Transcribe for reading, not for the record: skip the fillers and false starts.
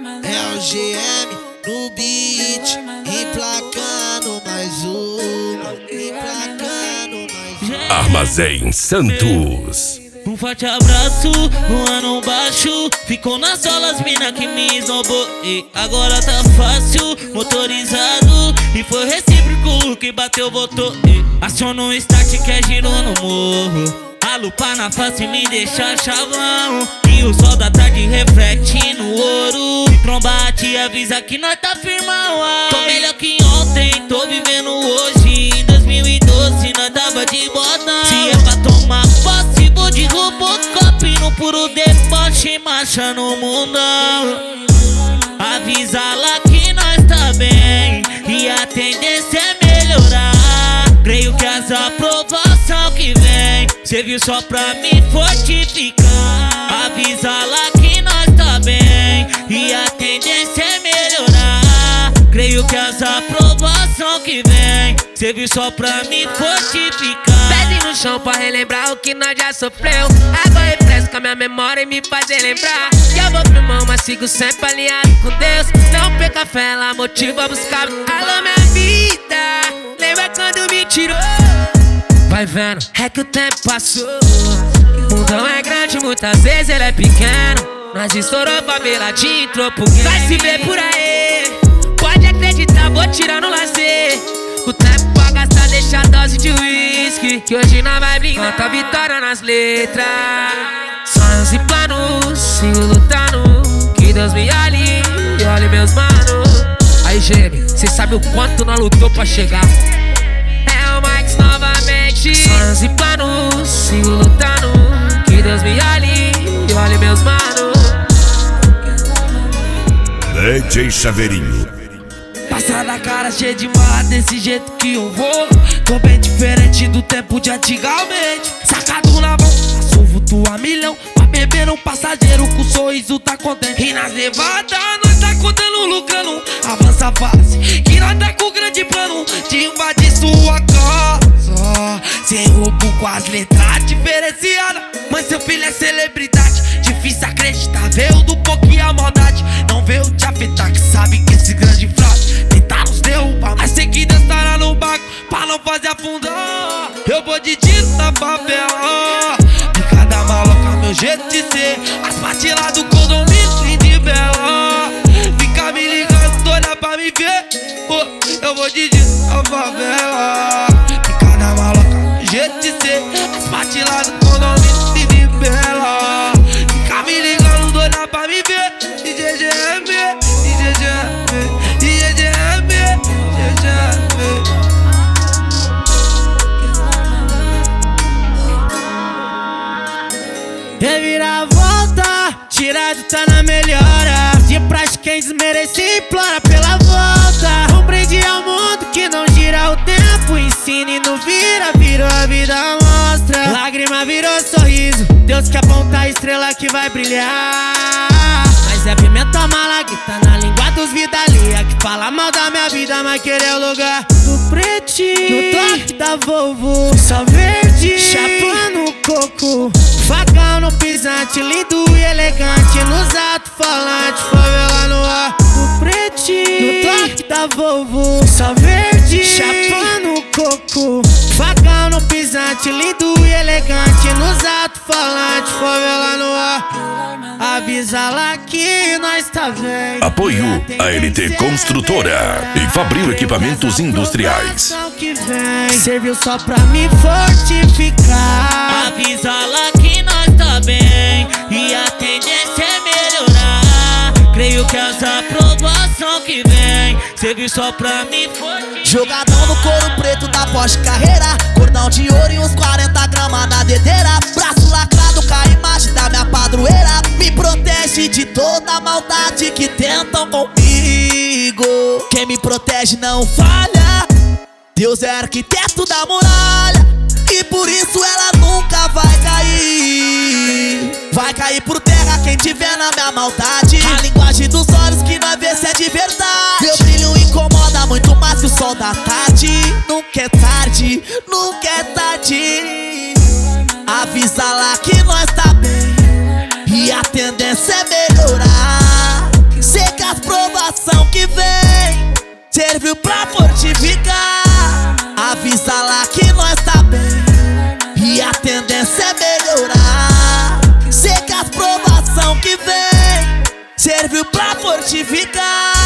É o GM no beat, emplacando mais uma, emplacando mais uma. Armazém Santos. Um forte abraço, um ano baixo. Ficou nas solas, mina que me esnobou. E agora tá fácil, motorizado. E foi recíproco, que bateu, voltou. Aciona o start que é giro no morro. A lupa na face me deixa chavão. E o sol da tarde reflete no ouro. Tromba te avisa que nós tá firmão. Tô melhor que ontem, tô vivendo hoje. Em 2012 nós tava de bota. Se é pra tomar posse, vou de Robocop. No puro deboche, marcha no mundão. Avisa lá que nós tá bem e a tendência é melhorar. Creio que as aprovação que vem serviu só pra me fortificar. Avisa lá que nós tá bem e a tendência é melhorar. Creio que as aprovação que vem serviu só pra me fortificar. Pede no chão pra relembrar o que nós já sofreu. Agora refresca minha memória e me faz relembrar. Que eu vou firmão, mas sigo sempre alinhado com Deus. Não perca fé, ela motiva a buscar. Alô minha vida, lembra quando me tirou? Vai vendo, é que o tempo passou. O mundão é grande, muitas vezes ele é pequeno. Nós estourou favela, te entrou pro game. Vai se ver por aí, pode acreditar, vou tirar no lazer. O tempo pra gastar, deixa a dose de uísque. Que hoje nós vai brincar, canta a vitória nas letras. Sonhos e planos, sigo lutando. Que Deus me olhe e olhe meus manos. Aí GM, cê sabe o quanto nós lutou pra chegar. É o Max novamente. Sonhos e planos, sigo lutando. Que Deus me olhe e olhe meus manos. DJ Chaveirinho. Passa na cara cheia de marra, desse jeito que eu vou. Tô bem diferente do tempo de antigamente. Sacado na mão, passo vulto a milhão. Pra beber um passageiro com sorriso tá contente. E nas nevadas nós tá contando, lucrando. Avança a fase, que nós tá com grande plano de invadir sua casa. Sem roubo com as letras diferenciadas. Mas seu filho é celebridade, difícil acreditar. Veio do pouquinho a maldade, não veio te afetar. Que sabe que esse grande fraco tentar nos derrubar, mas sei que Deus estará no barco pra não fazer afundar. Eu vou de tiro na favela, de cada maloca meu jeito de ser. As partes lá do condomínio e de vela. Fica me ligando, doida pra me ver. Eu vou de tiro na favela, de cada maloca meu jeito de ser. As partes lá do condomínio e de vela. Fica me ligando, doida pra me ver. DJ GM, DJ GM. Reviravolta, tirado tá na melhora. De praxe quem desmerece implora pela volta. Um brinde ao mundo que não gira o tempo. Ensina e não vira, virou a vida mostra. Lágrima virou sorriso, Deus que aponta a estrela que vai brilhar. Mas é pimenta mala que tá na língua dos vida alheia. Que fala mal da minha vida, mas querer o lugar do pretinho. No toque da Volvo, só verde, chapando o coco. Facão no pisante, lindo e elegante. Nos alto-falantes, favela no ar. Do pretinho, no toque da Volvo, só verde, chapando o coco. Facão no pisante, lindo e elegante. Nos alto-falantes, favela no ar. Avisa lá que nós tá vendo. Apoio ALT Construtora e Fabril Equipamentos Industriais. Que vem, serviu só pra me fortificar. Avisa lá que nós tá bem e a tendência é melhorar. Creio que as aprovação que vem serviu só pra me fortificar. Jogadão no couro preto da Porsche Carreira, cordão de ouro e uns 40 gramas na dedeira. Braço lacrado com a imagem da minha padroeira. Me protege de toda a maldade que tentam comigo. Quem me protege não falha. Deus é arquiteto da muralha e por isso ela nunca vai cair. Vai cair por terra quem tiver na minha maldade. A linguagem dos olhos que nós vê se é de verdade. Meu brilho incomoda muito mais que o sol da tarde. Nunca é tarde, nunca é tarde. Avisa lá que nós tá bem e a tendência é melhorar. Cê tendência é melhorar. Sei que as provação que vem serviu pra fortificar.